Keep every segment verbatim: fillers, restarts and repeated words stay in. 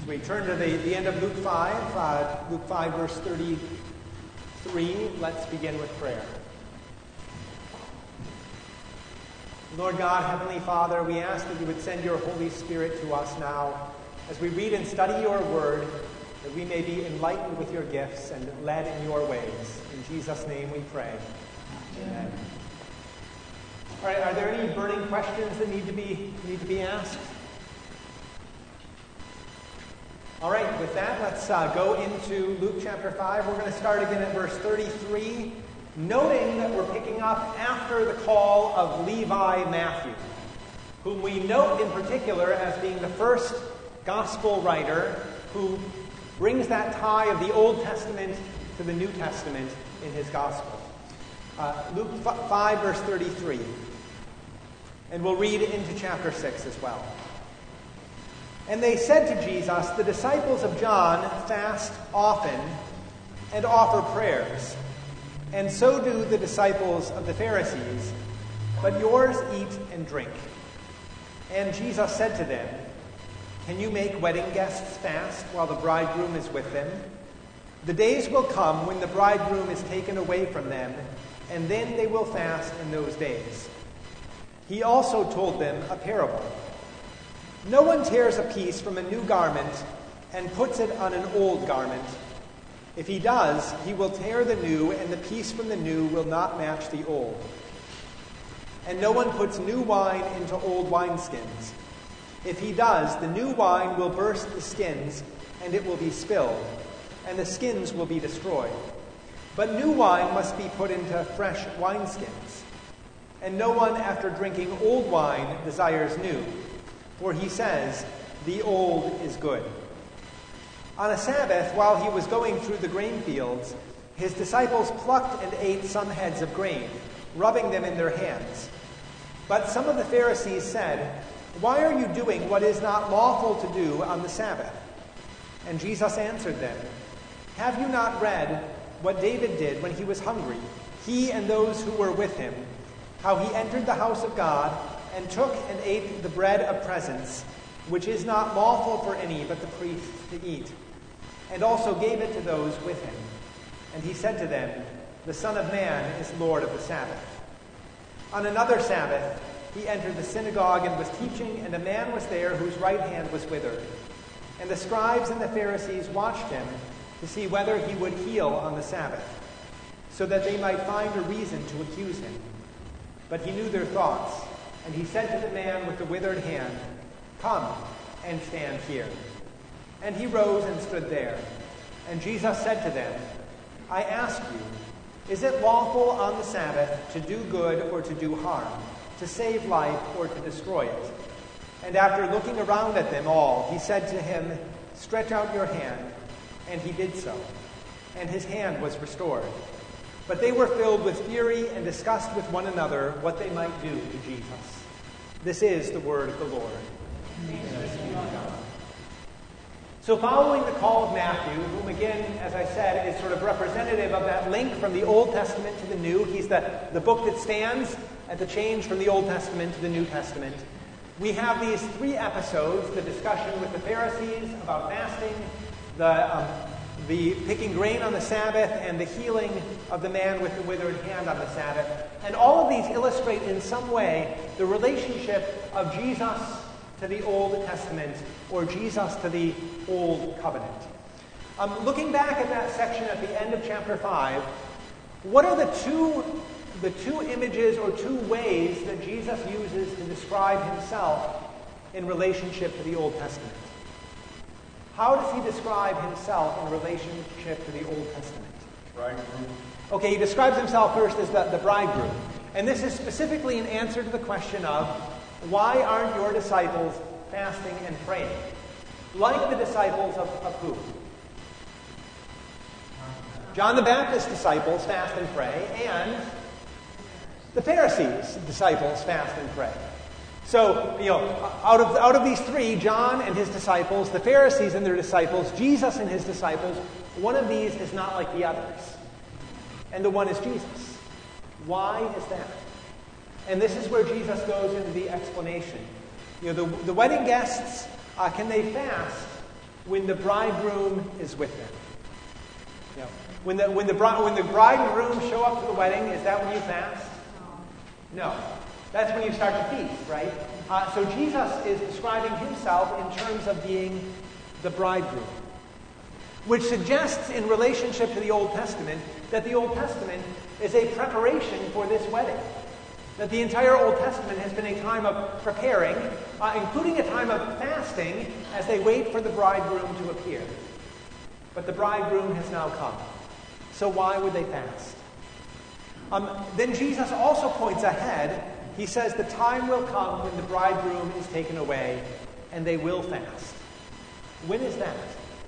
We turn to the, the end of Luke five, uh, Luke five, verse thirty-three. Let's begin with prayer. Lord God, Heavenly Father, we ask that you would send your Holy Spirit to us now as we read and study your word, that we may be enlightened with your gifts and led in your ways. In Jesus' name we pray. Amen. All right, are there any burning questions that need to be need to be asked? All right, with that, let's uh, go into Luke chapter five. We're going to start again at verse thirty-three, noting that we're picking up after the call of Levi Matthew, whom we note in particular as being the first gospel writer who brings that tie of the Old Testament to the New Testament in his gospel. Uh, Luke five, verse thirty-three. And we'll read into chapter six as well. And they said to Jesus, "The disciples of John fast often and offer prayers, and so do the disciples of the Pharisees, but yours eat and drink." And Jesus said to them, "Can you make wedding guests fast while the bridegroom is with them? The days will come when the bridegroom is taken away from them, and then they will fast in those days." He also told them a parable. "No one tears a piece from a new garment and puts it on an old garment. If he does, he will tear the new, and the piece from the new will not match the old. And no one puts new wine into old wineskins. If he does, the new wine will burst the skins, and it will be spilled, and the skins will be destroyed. But new wine must be put into fresh wineskins. And no one, after drinking old wine, desires new, for he says, 'The old is good.' On a Sabbath, while he was going through the grain fields, his disciples plucked and ate some heads of grain, rubbing them in their hands. But some of the Pharisees said, 'Why are you doing what is not lawful to do on the Sabbath?' And Jesus answered them, 'Have you not read what David did when he was hungry, he and those who were with him, how he entered the house of God and took and ate the bread of presence, which is not lawful for any but the priests to eat, and also gave it to those with him? And he said to them, 'The Son of Man is Lord of the Sabbath.' On another Sabbath, he entered the synagogue and was teaching, and a man was there whose right hand was withered. And the scribes and the Pharisees watched him to see whether he would heal on the Sabbath, so that they might find a reason to accuse him. But he knew their thoughts, and he said to the man with the withered hand, 'Come and stand here.' And he rose and stood there. And Jesus said to them, 'I ask you, is it lawful on the Sabbath to do good or to do harm, to save life or to destroy it?' And after looking around at them all, he said to him, 'Stretch out your hand.' And he did so, and his hand was restored. But they were filled with fury and discussed with one another what they might do to Jesus." This is the word of the Lord. Thanks be to God. So following the call of Matthew, whom again, as I said, is sort of representative of that link from the Old Testament to the New. He's the, the book that stands at the change from the Old Testament to the New Testament. We have these three episodes: the discussion with the Pharisees about fasting, the um, the picking grain on the Sabbath, and the healing of the man with the withered hand on the Sabbath. And all of these illustrate in some way the relationship of Jesus to the Old Testament, or Jesus to the Old Covenant. Um, looking back at that section at the end of chapter five, what are the two, the two images or two ways that Jesus uses to describe himself in relationship to the Old Testament? How does he describe himself in relationship to the Old Testament? Bridegroom. Okay, he describes himself first as the, the bridegroom. And this is specifically an answer to the question of, why aren't your disciples fasting and praying? Like the disciples of, of who? John the Baptist's disciples fast and pray, and the Pharisees' disciples fast and pray. So, you know, out of, out of these three, John and his disciples, the Pharisees and their disciples, Jesus and his disciples, one of these is not like the others. And the one is Jesus. Why is that? And this is where Jesus goes into the explanation. You know, the, the wedding guests, uh, can they fast when the bridegroom is with them. You know, when the when the bride when the bride and groom show up to the wedding, is that when you fast? No, that's when you start to feast, right? Uh, so Jesus is describing himself in terms of being the bridegroom, which suggests, in relationship to the Old Testament, that the Old Testament is a preparation for this wedding. That the entire Old Testament has been a time of preparing, uh, including a time of fasting as they wait for the bridegroom to appear. But the bridegroom has now come. So why would they fast? Um, then Jesus also points ahead. He says the time will come when the bridegroom is taken away, and they will fast. When is that?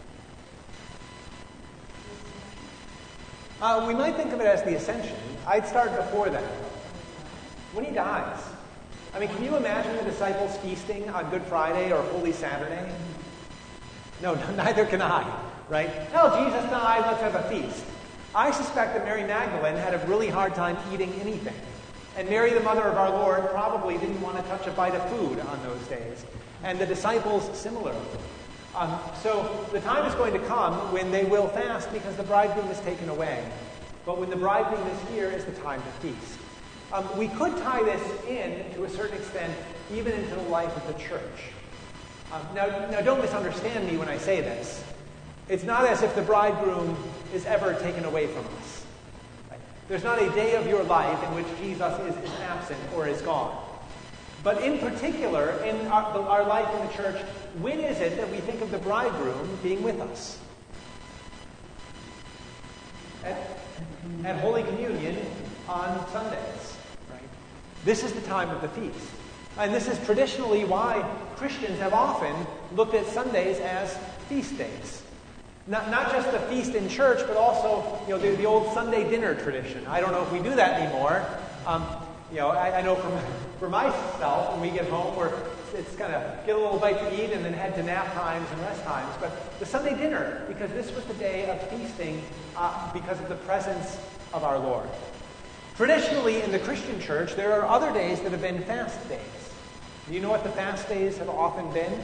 Uh, we might think of it as the ascension. I'd start before that. When he dies. I mean, can you imagine the disciples feasting on Good Friday or Holy Saturday? No, neither can I, right? Oh, Jesus died, let's have a feast. I suspect that Mary Magdalene had a really hard time eating anything. And Mary, the mother of our Lord, probably didn't want to touch a bite of food on those days. And the disciples similarly. Um, so the time is going to come when they will fast because the bridegroom is taken away. But when the bridegroom is here is the time to feast. Um, we could tie this in, to a certain extent, even into the life of the church. Um, now, now, don't misunderstand me when I say this. It's not as if the bridegroom is ever taken away from us. Right? There's not a day of your life in which Jesus is, is absent or is gone. But in particular, in our, our life in the church, when is it that we think of the bridegroom being with us? At, at Holy Communion on Sundays. Right? This is the time of the feast. And this is traditionally why Christians have often looked at Sundays as feast days. Not, not just the feast in church, but also, you know, the, the old Sunday dinner tradition. I don't know if we do that anymore. Um, you know, I, I know from for myself, when we get home, we're it's kind of get a little bite to eat and then head to nap times and rest times. But the Sunday dinner, because this was the day of feasting uh, because of the presence of our Lord. Traditionally, in the Christian church, there are other days that have been fast days. Do you know what the fast days have often been?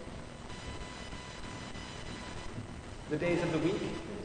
The days of the week?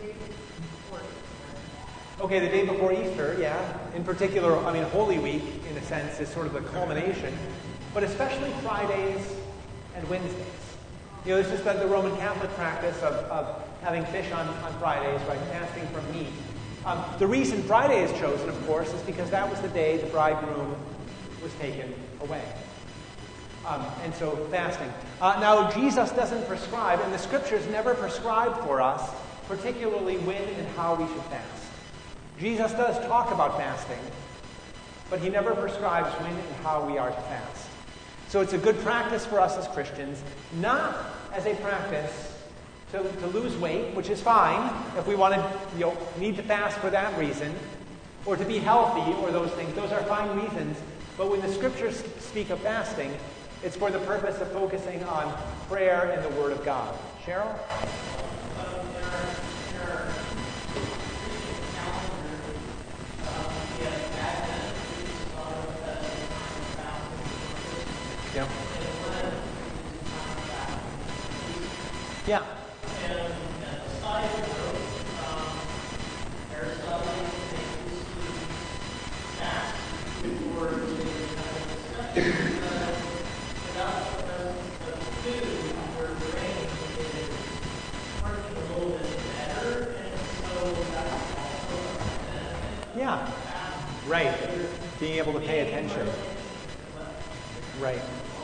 Okay, the day before Easter, yeah. In particular, I mean, Holy Week, in a sense, is sort of the culmination. But especially Fridays and Wednesdays. You know, this is the, the Roman Catholic practice of, of having fish on, on Fridays, right, fasting from meat. Um, the reason Friday is chosen, of course, is because that was the day the bridegroom was taken away. Um, and so fasting. Uh, now, Jesus doesn't prescribe, and the Scriptures never prescribe for us, particularly when and how we should fast. Jesus does talk about fasting, but he never prescribes when and how we are to fast. So it's a good practice for us as Christians, not as a practice to, to lose weight, which is fine if we want to, you know, need to fast for that reason, or to be healthy, or those things. Those are fine reasons. But when the Scriptures speak of fasting, it's for the purpose of focusing on prayer and the Word of God. Cheryl? Yeah. Yeah. And a side note, um, Aristotle takes fast before the discussion. Without the food, your brain is working a little bit better, and so that's also a benefit. Yeah. Right. Being able to pay attention. Right.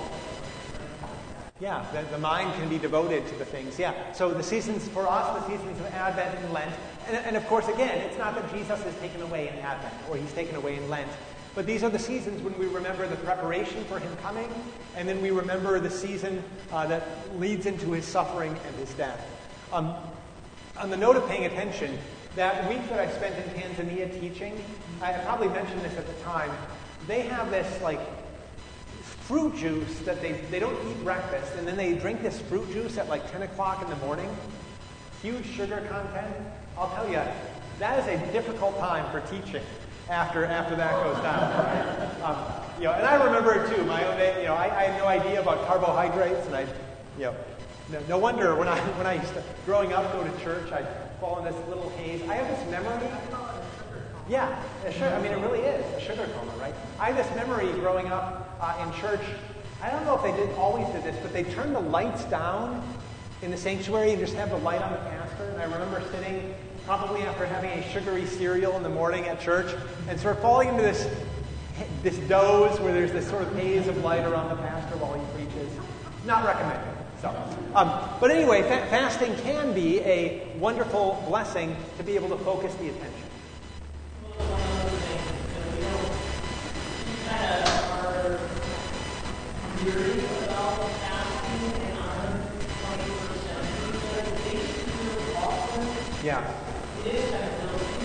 Yeah, the, the mind can be devoted to the things. Yeah. So the seasons, for us, the seasons of Advent and Lent, and, and of course, again, it's not that Jesus is taken away in Advent, or he's taken away in Lent, but these are the seasons when we remember the preparation for him coming, and then we remember the season uh, that leads into his suffering and his death. Um, on the note of paying attention, that week that I spent in Tanzania teaching, I probably mentioned this at the time, they have this, like, fruit juice that they, they don't eat breakfast, and then they drink this fruit juice at like ten o'clock in the morning. Huge sugar content. I'll tell you, that is a difficult time for teaching after after that goes down. Right? Um, you know, and I remember it too. My own, you know, I, I had no idea about carbohydrates, and I, you know, No, no wonder when I when I used to, growing up, go to church, I'd fall in this little haze. I have this memory. Yeah, a sugar, I mean, it really is a sugar coma, right? I have this memory growing up uh, in church. I don't know if they did always did this, but they turned the lights down in the sanctuary and just have the light on the pastor. And I remember sitting probably after having a sugary cereal in the morning at church and sort of falling into this this doze where there's this sort of haze of light around the pastor while he preaches. Not recommended. So, um, but anyway, fa- fasting can be a wonderful blessing to be able to focus the attention. Well, one other thing, you know, we kind of are weary about fasting in our twenty-first century, but it takes too often. Yeah. It is kind of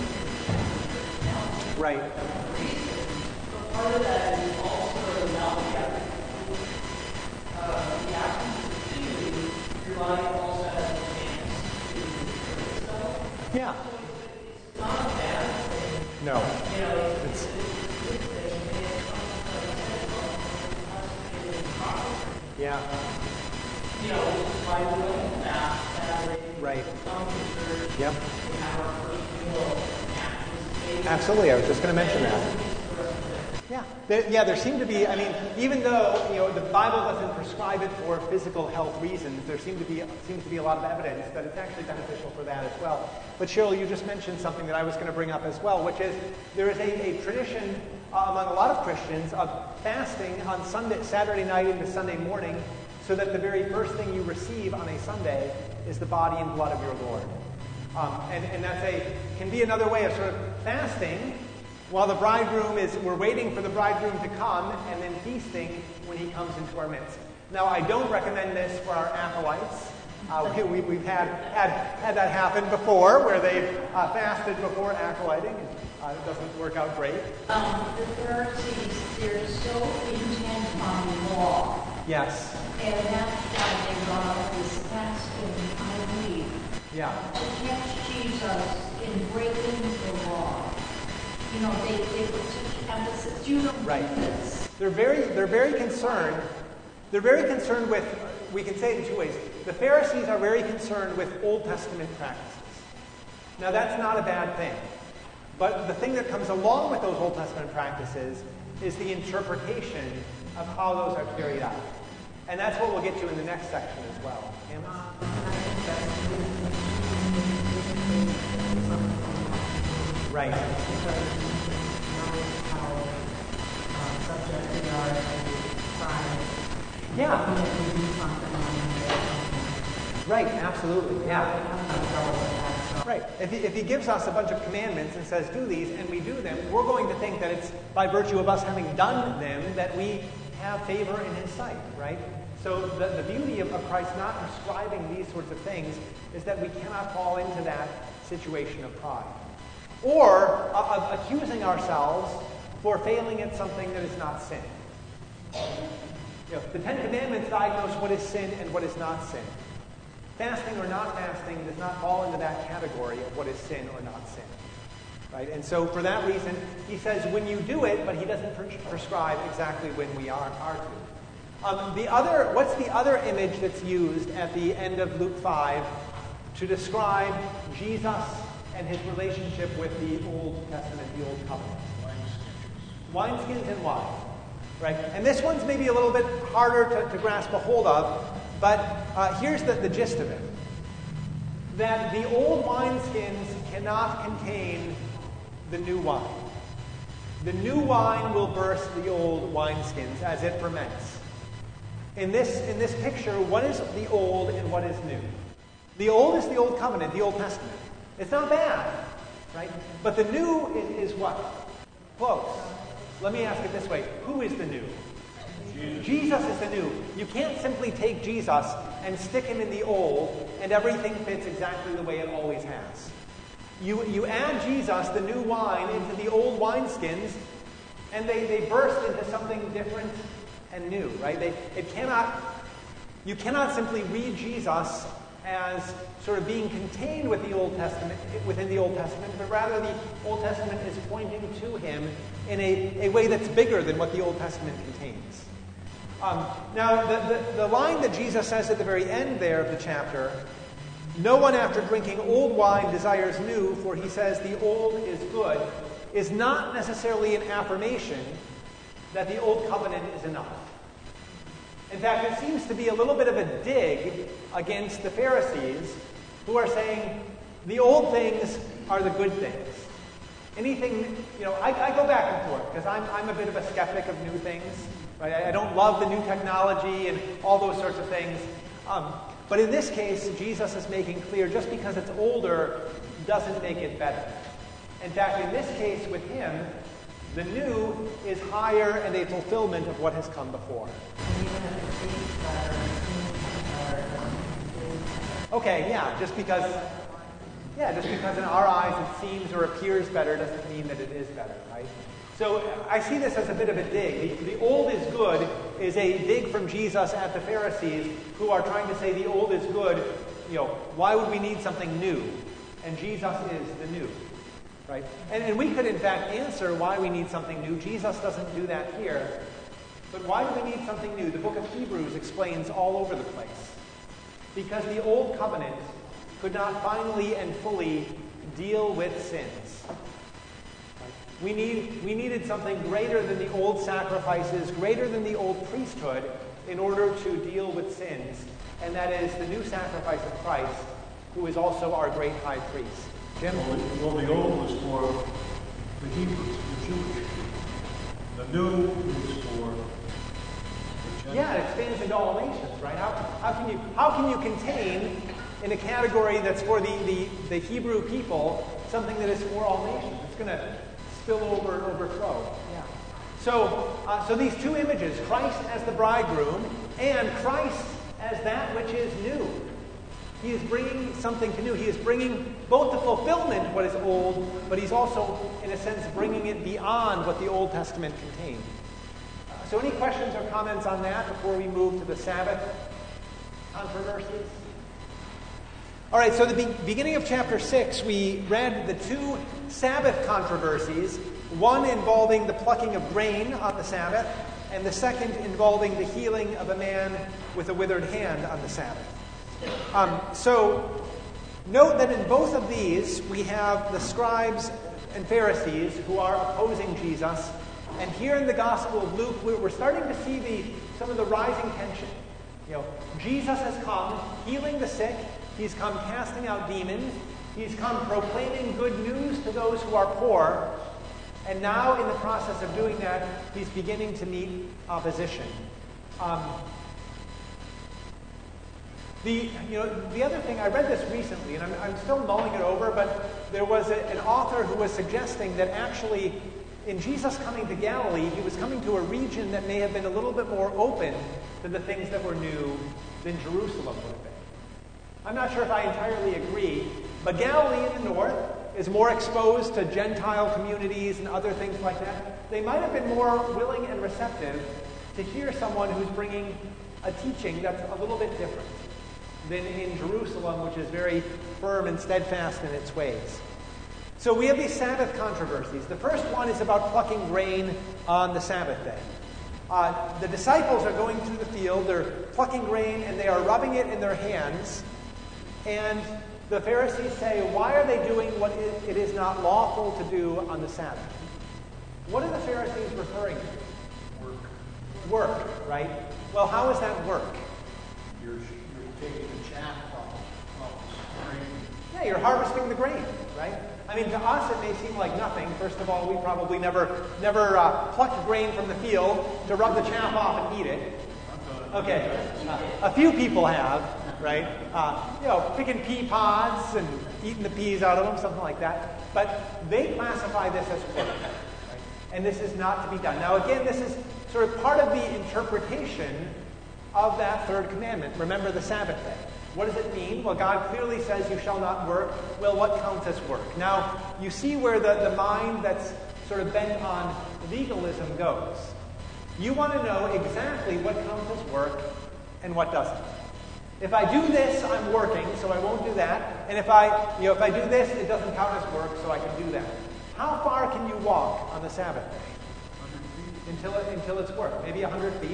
built into Right. But part of that is also now the effort. Uh, the actions of community, your body also has a chance to do itself. Yeah. It's not a bad thing. No. You know, It's, it's, it's a good thing. And it's something like I said, well, yeah. you know, by doing that, Saturday, Right. come to church, Yep. we have our first meal at this table. Absolutely. I was just going to mention that. Yeah. There, yeah, there seem to be, I mean, even though, you know, the Bible doesn't prescribe it for physical health reasons, there seem to be seems to be a lot of evidence that it's actually beneficial for that as well. But Cheryl, you just mentioned something that I was going to bring up as well, which is there is a, a tradition uh, among a lot of Christians of fasting on Sunday, Saturday night into Sunday morning, so that the very first thing you receive on a Sunday is the body and blood of your Lord. Um, and, and that's a can be another way of sort of fasting while the bridegroom is, we're waiting for the bridegroom to come, and then feasting when he comes into our midst. Now, I don't recommend this for our acolytes. Uh, we, we, we've had, had had that happen before, where they've uh, fasted before acolyting, and uh, it doesn't work out great. Um, the Pharisees, they're so intent on law, Yes. and that's why they brought up this fasting, I believe, Yeah. to catch Jesus in breaking the law. You know, they, they put such emphasis, you don't Right. do this. They're very, they're very concerned. They're very concerned with, we can say it in two ways. The Pharisees are very concerned with Old Testament practices. Now, that's not a bad thing. But the thing that comes along with those Old Testament practices is the interpretation of how those are carried out. And that's what we'll get to in the next section as well. Right. Yeah. Right, absolutely. Yeah. Right. If he, if he gives us a bunch of commandments and says, do these, and we do them, we're going to think that it's by virtue of us having done them that we have favor in his sight, right? So the, the beauty of, of Christ not prescribing these sorts of things is that we cannot fall into that situation of pride. Or uh, uh, accusing ourselves for failing at something that is not sin. You know, the Ten Commandments diagnose what is sin and what is not sin. Fasting or not fasting does not fall into that category of what is sin or not sin. Right? And so for that reason, he says when you do it, but he doesn't pres- prescribe exactly when we are, are to. Um, the other, what's the other image that's used at the end of Luke five to describe Jesus and his relationship with the Old Testament, the Old Covenant? Wineskins and wine. Right? And this one's maybe a little bit harder to, to grasp a hold of, but uh, here's the, the gist of it. That the old wineskins cannot contain the new wine. The new wine will burst the old wineskins as it ferments. In this, in this picture, what is the old and what is new? The old is the Old Covenant, the Old Testament. It's not bad, right? But the new is, is what? Close. Let me ask it this way. Who is the new? Jesus. Jesus is the new. You can't simply take Jesus and stick him in the old and everything fits exactly the way it always has. You, you add Jesus, the new wine, into the old wineskins and they, they burst into something different and new, right? They, it cannot, you cannot simply read Jesus as sort of being contained with the Old Testament, within the Old Testament, but rather the Old Testament is pointing to him in a, a way that's bigger than what the Old Testament contains. Um, now, the, the, the line that Jesus says at the very end there of the chapter, no one after drinking old wine desires new, for he says the old is good, is not necessarily an affirmation that the old covenant is enough. In fact, it seems to be a little bit of a dig against the Pharisees who are saying the old things are the good things. Anything, you know, I, I go back and forth because I'm, I'm a bit of a skeptic of new things. Right? I, I don't love the new technology and all those sorts of things. Um, but in this case, Jesus is making clear just because it's older doesn't make it better. In fact, in this case with him, the new is higher and a fulfillment of what has come before. Okay, yeah, just because, yeah, just because in our eyes it seems or appears better doesn't mean that it is better, right? So I see this as a bit of a dig. The, the old is good is a dig from Jesus at the Pharisees who are trying to say the old is good. You know, why would we need something new? And Jesus is the new. Right? And, and we could, in fact, answer why we need something new. Jesus doesn't do that here. But why do we need something new? The book of Hebrews explains all over the place. Because the old covenant could not finally and fully deal with sins. We, need, we needed something greater than the old sacrifices, greater than the old priesthood, in order to deal with sins. And that is the new sacrifice of Christ, who is also our great high priest. Jim? Well, the, well, the old was for the Hebrews, the Jewish. The new is for the Gentiles. Yeah, it expands into all nations, right? How, how can you how can you contain in a category that's for the, the, the Hebrew people something that is for all nations? It's going to spill over and overflow. Yeah. So, uh, so these two images, Christ as the bridegroom and Christ as that which is new. He is bringing something to new. He is bringing both the fulfillment of what is old, but he's also, in a sense, bringing it beyond what the Old Testament contained. Uh, so any questions or comments on that before we move to the Sabbath controversies? All right, so the be- beginning of chapter six, we read the two Sabbath controversies, one involving the plucking of grain on the Sabbath, and the second involving the healing of a man with a withered hand on the Sabbath. Um, so, note that in both of these, we have the scribes and Pharisees who are opposing Jesus. And here in the Gospel of Luke, we're starting to see the, some of the rising tension. You know, Jesus has come healing the sick. He's come casting out demons. He's come proclaiming good news to those who are poor. And now, in the process of doing that, he's beginning to meet opposition. Um, The, you know, the other thing, I read this recently, and I'm, I'm still mulling it over, but there was a, an author who was suggesting that actually, in Jesus coming to Galilee, he was coming to a region that may have been a little bit more open to the things that were new than Jerusalem would have been. I'm not sure if I entirely agree, but Galilee in the north is more exposed to Gentile communities and other things like that. They might have been more willing and receptive to hear someone who's bringing a teaching that's a little bit different than in Jerusalem, which is very firm and steadfast in its ways. So we have these Sabbath controversies. The first one is about plucking grain on the Sabbath day. Uh, the disciples are going through the field, they're plucking grain, and they are rubbing it in their hands. And the Pharisees say, why are they doing what it is not lawful to do on the Sabbath? What are the Pharisees referring to? Work. Work, right? Well, how is that work? You're, you're taking the chaff off, off the grain. Yeah, you're harvesting the grain, right? I mean, to us it may seem like nothing. First of all, we probably never never uh, plucked grain from the field to rub the chaff off and eat it. Okay, uh, a few people have, right? Uh, you know, picking pea pods and eating the peas out of them, something like that. But they classify this as work, right? And this is not to be done. Now, again, this is sort of part of the interpretation of that third commandment. Remember the Sabbath day. What does it mean? Well, God clearly says you shall not work. Well, what counts as work? Now, you see where the, the mind that's sort of bent on legalism goes. You want to know exactly what counts as work and what doesn't. If I do this, I'm working, so I won't do that. And if I, you know, if I do this, it doesn't count as work, so I can do that. How far can you walk on the Sabbath day? Until it, until it's work. Maybe one hundred feet.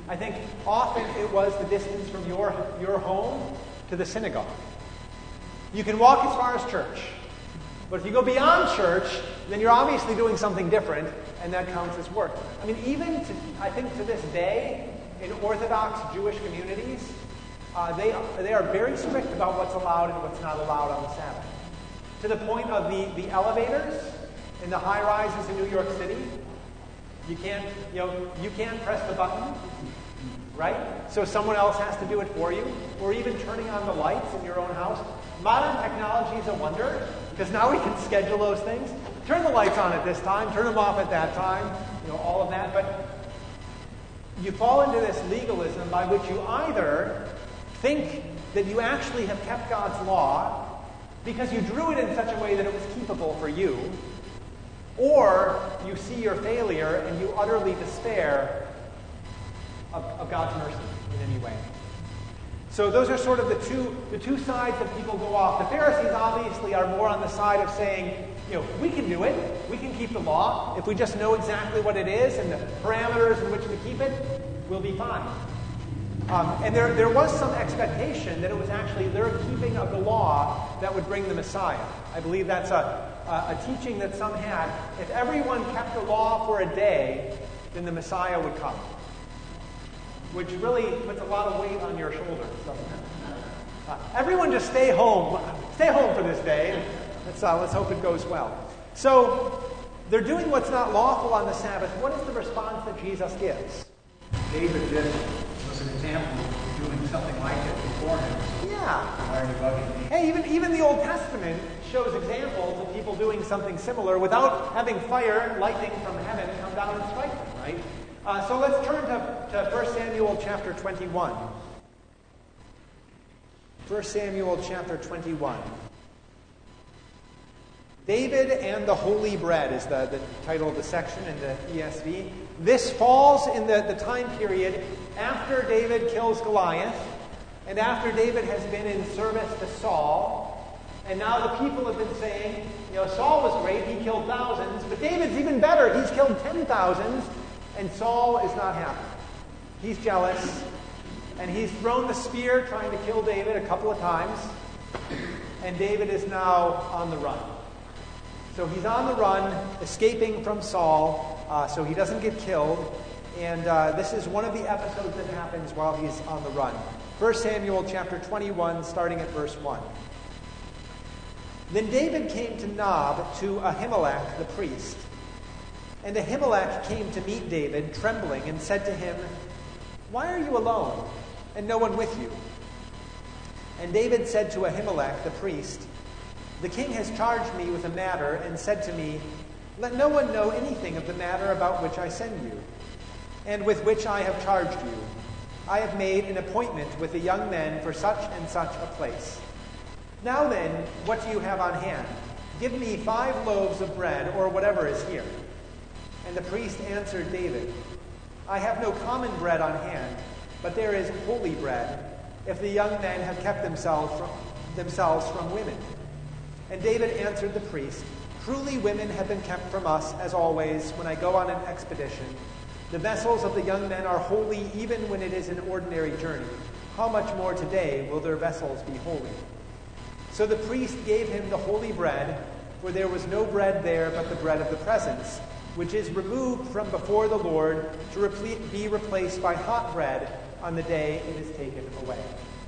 I think often it was the distance from your, your home to the synagogue. You can walk as far as church, but if you go beyond church, then you're obviously doing something different, and that counts as work. I mean, even to, I think to this day, in Orthodox Jewish communities, uh, they, they are very strict about what's allowed and what's not allowed on the Sabbath. To the point of the, the elevators in the high rises in New York City, you can't, you know, you can't press the button, right? So someone else has to do it for you, or even turning on the lights in your own house. Modern technology is a wonder, because now we can schedule those things. Turn the lights on at this time, turn them off at that time, you know, all of that. But you fall into this legalism by which you either think that you actually have kept God's law because you drew it in such a way that it was keepable for you, or you see your failure and you utterly despair of, of God's mercy in any way. So those are sort of the two, the two sides that people go off. The Pharisees obviously are more on the side of saying, you know, we can do it. We can keep the law. If we just know exactly what it is and the parameters in which to keep it, we'll be fine. Um, and there, there was some expectation that it was actually their keeping of the law that would bring the Messiah. I believe that's a, a, a teaching that some had. If everyone kept the law for a day, then the Messiah would come. Which really puts a lot of weight on your shoulders, doesn't it? Uh, everyone just stay home. Stay home for this day. Let's, uh, let's hope it goes well. So, they're doing what's not lawful on the Sabbath. What is the response that Jesus gives? David did was an example of doing something like it before him. Yeah. Why are you bugging me? Hey, even, even the Old Testament shows examples of people doing something similar without having fire, lightning from heaven come down and strike them, right? Uh, so let's turn to, to First Samuel chapter twenty-one. First Samuel chapter twenty-one. David and the Holy Bread is the, the title of the section in the E S V. This falls in the, the time period after David kills Goliath, and after David has been in service to Saul. And now the people have been saying, you know, Saul was great, he killed thousands, but David's even better, he's killed ten thousands. And Saul is not happy. He's jealous. And he's thrown the spear trying to kill David a couple of times. And David is now on the run. So he's on the run, escaping from Saul, uh, so he doesn't get killed. And uh, this is one of the episodes that happens while he's on the run. First Samuel chapter twenty-one, starting at verse one. Then David came to Nob to Ahimelech the priest. And Ahimelech came to meet David, trembling, and said to him, "Why are you alone, and no one with you?" And David said to Ahimelech the priest, "The king has charged me with a matter, and said to me, 'Let no one know anything of the matter about which I send you, and with which I have charged you. I have made an appointment with the young men for such and such a place. Now then, what do you have on hand? Give me five loaves of bread, or whatever is here.' And the priest answered David, 'I have no common bread on hand, but there is holy bread, if the young men have kept themselves from, themselves from women.' And David answered the priest, 'Truly women have been kept from us, as always, when I go on an expedition. The vessels of the young men are holy even when it is an ordinary journey. How much more today will their vessels be holy?' So the priest gave him the holy bread, for there was no bread there but the bread of the presence, which is removed from before the Lord to repl- be replaced by hot bread on the day it is taken away."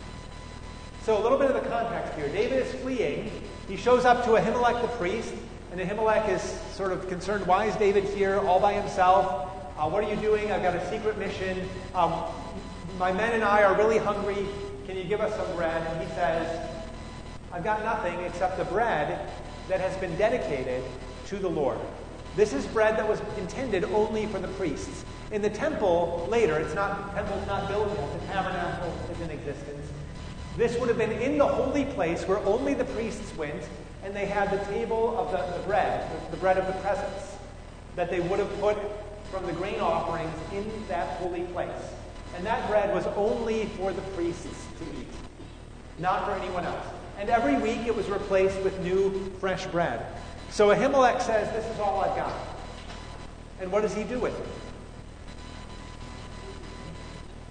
So a little bit of the context here. David is fleeing. He shows up to Ahimelech the priest, and Ahimelech is sort of concerned, why is David here all by himself? Uh, what are you doing? I've got a secret mission. Um, my men and I are really hungry. Can you give us some bread? And he says, "I've got nothing except the bread that has been dedicated to the Lord." This is bread that was intended only for the priests. In the temple later, it's not, the temple's not built yet, the tabernacle is in existence. This would have been in the holy place where only the priests went, and they had the table of the, the bread, the bread of the presence, that they would have put from the grain offerings in that holy place. And that bread was only for the priests to eat, not for anyone else. And every week it was replaced with new, fresh bread. So Ahimelech says, "This is all I've got." And what does he do with it?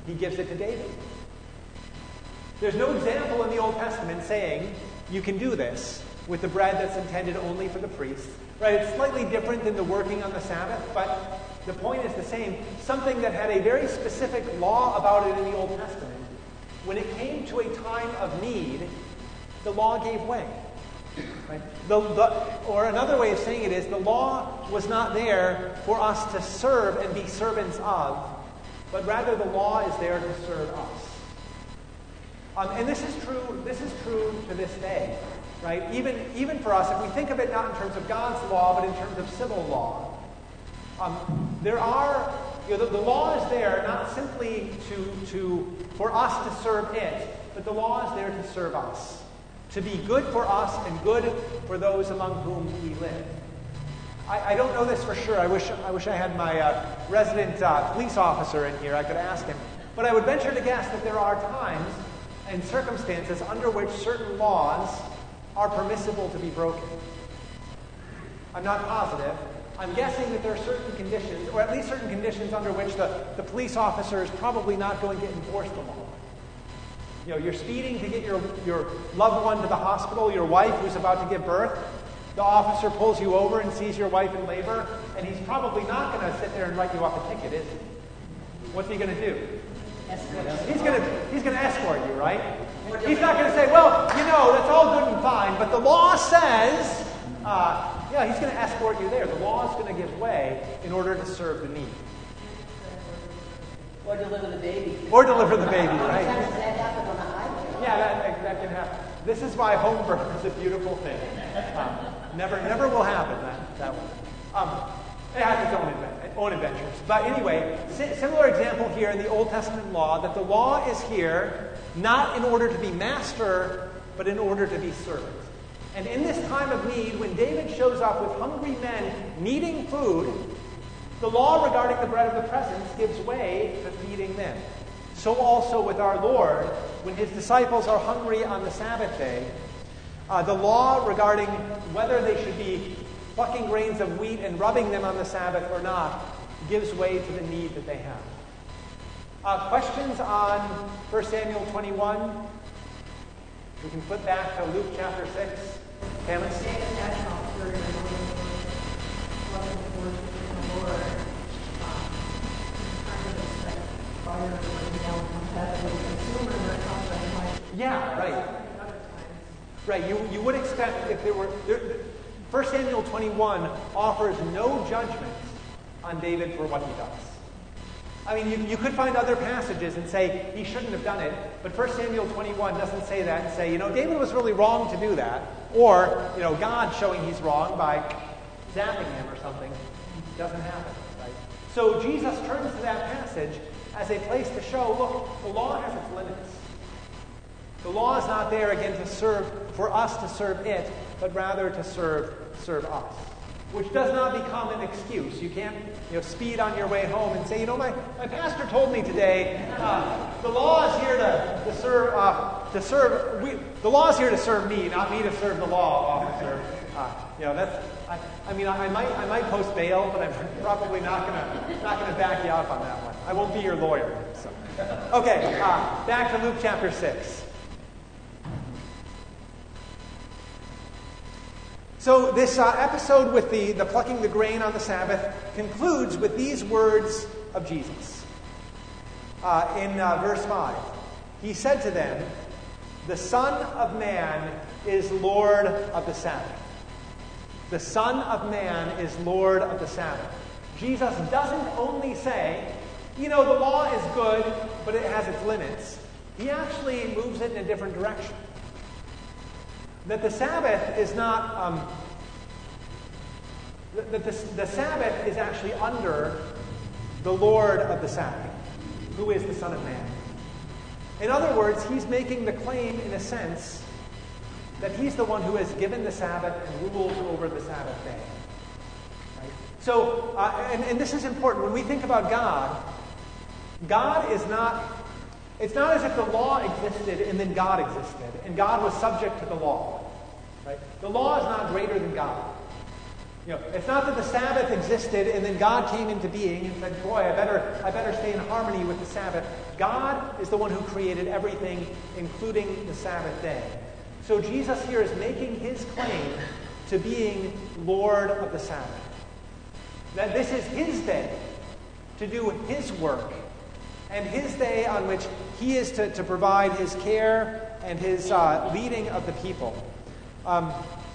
he gives it to David. There's no example in the Old Testament saying you can do this with the bread that's intended only for the priests. Right? It's slightly different than the working on the Sabbath, but the point is the same. Something that had a very specific law about it in the Old Testament. When it came to a time of need, the law gave way. Right? The, the, or another way of saying it is, the law was not there for us to serve and be servants of, but rather the law is there to serve us. Um, and this is true. This is true to this day, right? Even even for us, if we think of it not in terms of God's law, but in terms of civil law, um, there are you know, the, the law is there not simply to to for us to serve it, but the law is there to serve us, to be good for us and good for those among whom we live. I, I don't know this for sure. I wish I wish I had my uh, resident uh, police officer in here. I could ask him, but I would venture to guess that there are times and circumstances under which certain laws are permissible to be broken. I'm not positive. I'm guessing that there are certain conditions, or at least certain conditions under which the, the police officer is probably not going to enforce the law. You know, you're speeding to get your, your loved one to the hospital, your wife who's about to give birth. The officer pulls you over and sees your wife in labor, and he's probably not going to sit there and write you off a ticket, is he? What's he going to do? He's going to he's going to escort you, right? He's not going to say, well, you know, that's all good and fine, but the law says, uh, yeah, he's going to escort you there. The law is going to give way in order to serve the need. Or deliver the baby. Or deliver the baby, right? Sometimes that happens on the highway. Yeah, that, that can happen. This is why home birth is a beautiful thing. Um, never never will happen, that, that one. Um, it has its own, advent, own adventures. But anyway, si- similar example here in the Old Testament law, that the law is here not in order to be master, but in order to be servant. And in this time of need, when David shows up with hungry men needing food, the law regarding the bread of the presence gives way to feeding them. So also with our Lord, when his disciples are hungry on the Sabbath day, uh, the law regarding whether they should be plucking grains of wheat and rubbing them on the Sabbath or not gives way to the need that they have. Uh, questions on First Samuel twenty-one? We can flip back to Luke chapter six. Family? Yeah, right. Right, you, you would expect if there were... There, First Samuel twenty-one offers no judgment on David for what he does. I mean, you, you could find other passages and say he shouldn't have done it, but First Samuel twenty-one doesn't say that and say, you know, David was really wrong to do that, or, you know, God showing he's wrong by zapping him or something. It doesn't happen, right? So Jesus turns to that passage as a place to show, look, the law has its limits. The law is not there, again, to serve, for us to serve it, but rather to serve, serve us. Which does not become an excuse. You can't, you know, speed on your way home and say, you know, my, my pastor told me today, uh, the law is here to, to serve, uh, to serve, we, the law is here to serve me, not me to serve the law, officer. Uh, you know, that's, I, I mean, I, I might, I might post bail, but I'm probably not gonna, not gonna back you up on that one. I won't be your lawyer. So. Okay, uh, back to Luke chapter six. So this uh, episode with the, the plucking the grain on the Sabbath concludes with these words of Jesus. Uh, in uh, verse five, he said to them, "The Son of Man is Lord of the Sabbath." The Son of Man is Lord of the Sabbath. Jesus doesn't only say, you know, the law is good, but it has its limits. He actually moves it in a different direction. That the Sabbath is not, um, that the, the Sabbath is actually under the Lord of the Sabbath, who is the Son of Man. In other words, he's making the claim, in a sense, that he's the one who has given the Sabbath and rules over the Sabbath day. Right? So, uh, and, and this is important. When we think about God, God is not, it's not as if the law existed and then God existed, and God was subject to the law. Right? The law is not greater than God. You know, it's not that the Sabbath existed and then God came into being and said, boy, I better, I better stay in harmony with the Sabbath. God is the one who created everything, including the Sabbath day. So Jesus here is making his claim to being Lord of the Sabbath. That this is his day to do his work, and his day on which he is to, to provide his care and his uh, leading of the people. Um,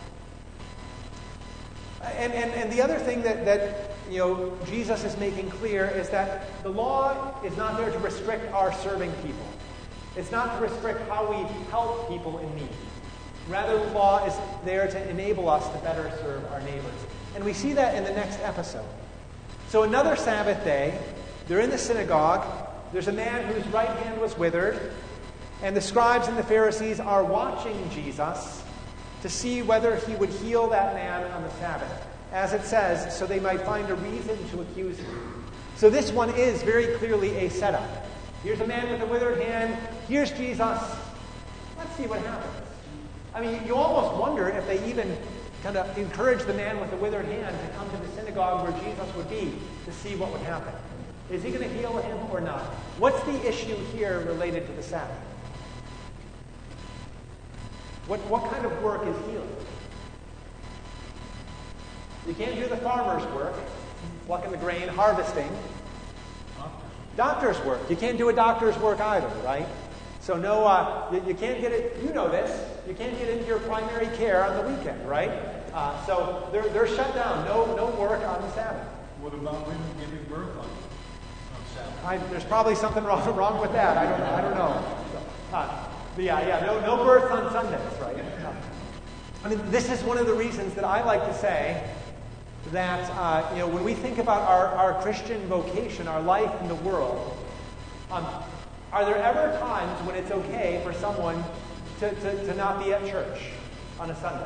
and, and, and the other thing that, that you know Jesus is making clear is that the law is not there to restrict our serving people. It's not to restrict how we help people in need. Rather, the law is there to enable us to better serve our neighbors. And we see that in the next episode. So another Sabbath day, they're in the synagogue. There's a man whose right hand was withered, and the scribes and the Pharisees are watching Jesus to see whether he would heal that man on the Sabbath. As it says, so they might find a reason to accuse him. So this one is very clearly a setup. Here's a man with a withered hand. Here's Jesus. Let's see what happens. I mean, you almost wonder if they even kind of encourage the man with the withered hand to come to the synagogue where Jesus would be to see what would happen. Is he going to heal him or not? What's the issue here related to the Sabbath? What, what kind of work is healing? You can't do the farmer's work, plucking the grain, harvesting. Doctor's work. You can't do a doctor's work either, right? So no, uh, you, you can't get it, you know this, you can't get into your primary care on the weekend, right? Uh, so they're, they're shut down. No, no work on the Sabbath. What about women giving birth on, on Sabbath? I, there's probably something wrong, wrong with that. I don't, I don't know. So, uh, but yeah, yeah, no, no birth on Sundays, right? Uh, I mean, this is one of the reasons that I like to say that, uh, you know, when we think about our, our Christian vocation, our life in the world, um, are there ever times when it's okay for someone to, to, to not be at church on a Sunday?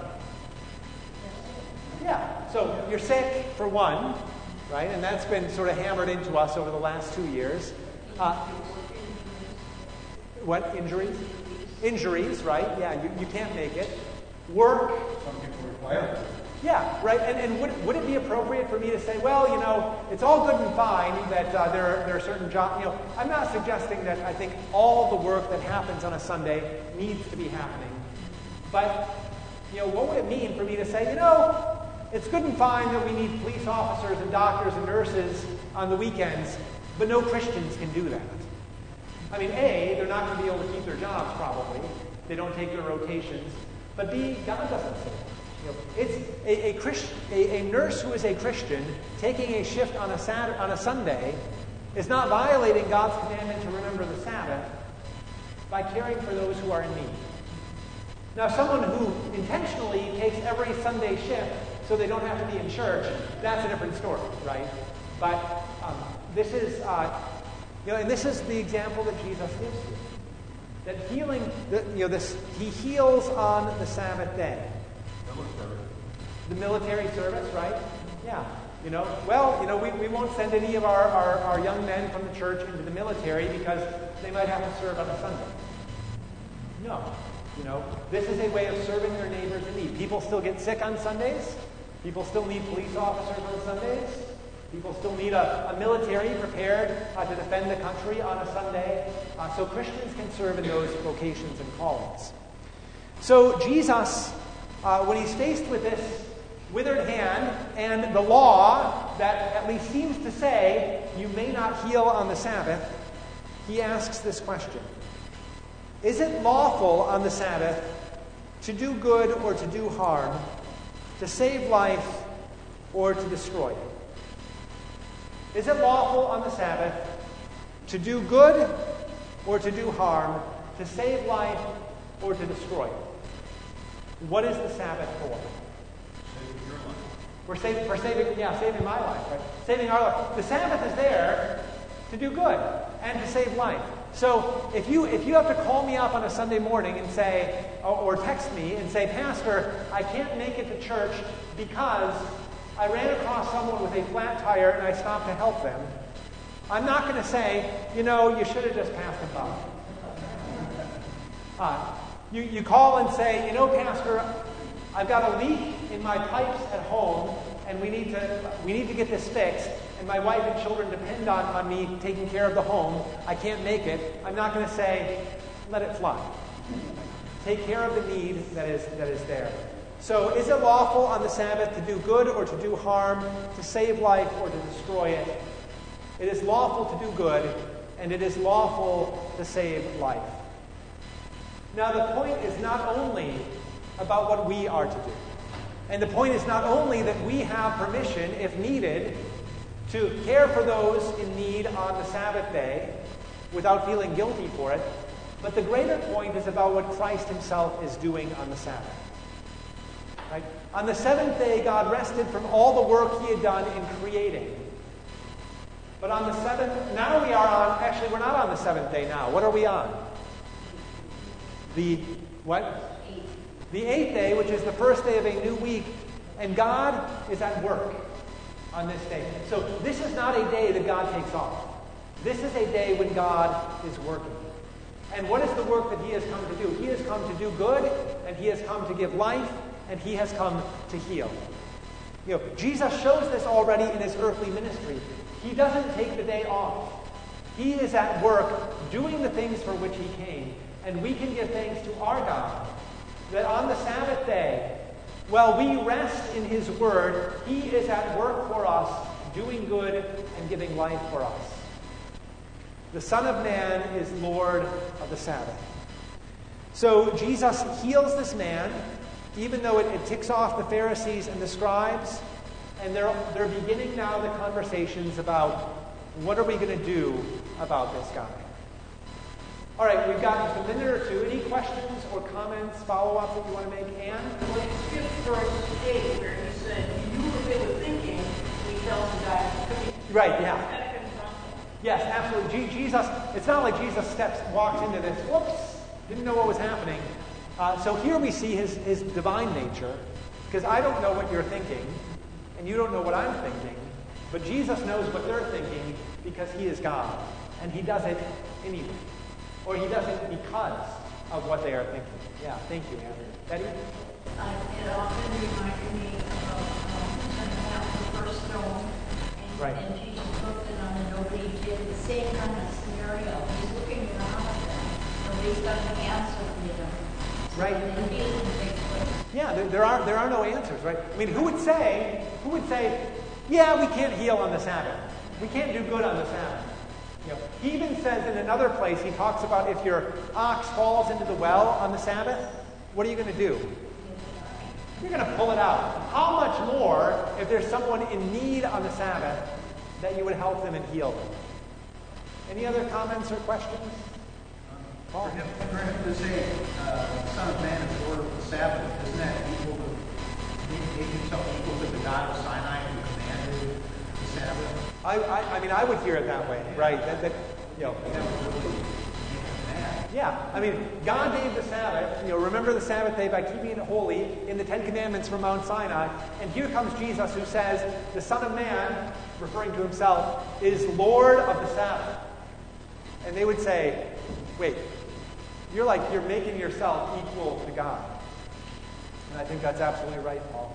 Yeah. So you're sick, for one, right? And that's been sort of hammered into us over the last two years. Uh, what? Injuries? Injuries, right? Yeah, you, you can't make it. Work. Some people require it. Yeah, right. And, and would, would it be appropriate for me to say, well, you know, it's all good and fine that uh, there, are, there are certain jobs. You know, I'm not suggesting that I think all the work that happens on a Sunday needs to be happening. But, you know, what would it mean for me to say, you know, it's good and fine that we need police officers and doctors and nurses on the weekends, but no Christians can do that. I mean, A, they're not going to be able to keep their jobs probably. They don't take their rotations. But B, God doesn't say that. You know, it's a, a, Christ, a, a nurse who is a Christian taking a shift on a, Saturday, on a Sunday is not violating God's commandment to remember the Sabbath by caring for those who are in need. Now, someone who intentionally takes every Sunday shift so they don't have to be in church, that's a different story, right? But um, this is, uh, you know, and this is the example that Jesus gives you. That healing, that, you know, this he heals on the Sabbath day. Military. The military service, right? Yeah. You know, well, you know, we, we won't send any of our, our, our young men from the church into the military because they might have to serve on a Sunday. No. You know, this is a way of serving their neighbors in need. People still get sick on Sundays. People still need police officers on Sundays. People still need a, a military prepared uh, to defend the country on a Sunday. Uh, so Christians can serve in those vocations and callings. So Jesus, uh, when he's faced with this withered hand and the law that at least seems to say you may not heal on the Sabbath, he asks this question. Is it lawful on the Sabbath to do good or to do harm, to save life or to destroy it? Is it lawful on the Sabbath to do good or to do harm, to save life or to destroy it? What is the Sabbath for? Saving your life. We're saving, for saving, yeah, saving my life, right? Saving our life. The Sabbath is there to do good and to save life. So if you if you have to call me up on a Sunday morning and say, or, or text me and say, Pastor, I can't make it to church because I ran across someone with a flat tire and I stopped to help them, I'm not going to say, you know, you should have just passed them by. Uh, you, you call and say, you know, Pastor, I've got a leak in my pipes at home and we need to we need to get this fixed. and my wife and children depend on, on me taking care of the home, I can't make it, I'm not going to say, let it fly. Take care of the need that is, that is there. So is it lawful on the Sabbath to do good or to do harm, to save life or to destroy it? It is lawful to do good, and it is lawful to save life. Now the point is not only about what we are to do. And the point is not only that we have permission, if needed, to care for those in need on the Sabbath day without feeling guilty for it, but the greater point is about what Christ himself is doing on the Sabbath. Right? On the seventh day, God rested from all the work he had done in creating. But on the seventh, now we are on, actually we're not on the seventh day now. What are we on? The, what? The eighth day, which is the first day of a new week. And God is at work on this day. So this is not a day that God takes off. This is a day when God is working. And what is the work that he has come to do? He has come to do good, and he has come to give life, and he has come to heal. You know, Jesus shows this already in his earthly ministry. He doesn't take the day off. He is at work doing the things for which he came. And we can give thanks to our God that on the Sabbath day, while we rest in his word, he is at work for us, doing good and giving life for us. The Son of Man is Lord of the Sabbath. So Jesus heals this man, even though it, it ticks off the Pharisees and the scribes, and they're, they're beginning now the conversations about what are we going to do about this guy. All right, we've got just a minute or two. Any questions or comments, follow-ups that you want to make? Anne? Well, you skipped verse eight where he said, you knew what they were thinking, and he tells the guy, right, yeah. kind of confront them. Yes, absolutely. Je- Jesus, it's not like Jesus steps, walks into this, whoops, didn't know what was happening. Uh, so here we see his, his divine nature, because I don't know what you're thinking, and you don't know what I'm thinking, but Jesus knows what they're thinking because he is God, and he does it anyway. Or he does it because of what they are thinking. Yeah, thank you, Andrew. Betty? Uh, it often reminded me of um, turning out the first stone, and, Right. and Jesus looked and on and nobody did. The same kind of scenario. He's looking around at them. Nobody's got an answer for them. Right. And healing takes place. Yeah, there, there are there are no answers, right? I mean, who would say, who would say, yeah, we can't heal on the Sabbath. We can't do good on the Sabbath. You know, he even says in another place, he talks about if your ox falls into the well on the Sabbath, what are you going to do? You're going to pull it out. How much more if there's someone in need on the Sabbath that you would help them and heal them? Any other comments or questions? For him, for him to say, uh, the Son of Man is Lord of the Sabbath, isn't that equal to, make himself equal to the God of Sinai who commanded the Sabbath? I, I, I mean, I would hear it that way, right? That, that, you know, That would really make him mad. yeah. I mean, God gave the Sabbath. You know, remember the Sabbath day by keeping it holy in the Ten Commandments from Mount Sinai. And here comes Jesus, who says, "The Son of Man," referring to himself, "is Lord of the Sabbath." And they would say, "Wait, you're like you're making yourself equal to God." And I think that's absolutely right, Paul.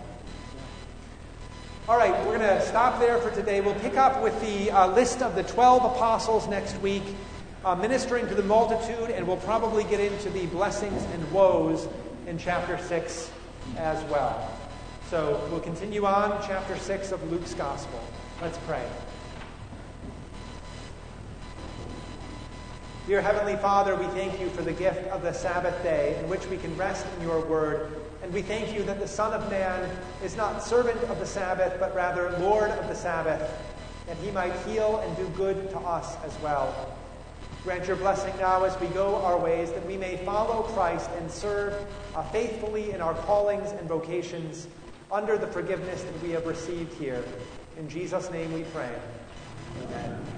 All right, we're going to stop there for today. We'll pick up with the uh, list of the twelve apostles next week, uh, ministering to the multitude, and we'll probably get into the blessings and woes in chapter six as well. So we'll continue on chapter six of Luke's Gospel. Let's pray. Dear Heavenly Father, we thank you for the gift of the Sabbath day in which we can rest in your word. And we thank you that the Son of Man is not servant of the Sabbath, but rather Lord of the Sabbath, that he might heal and do good to us as well. Grant your blessing now as we go our ways, that we may follow Christ and serve uh, faithfully in our callings and vocations under the forgiveness that we have received here. In Jesus' name we pray. Amen.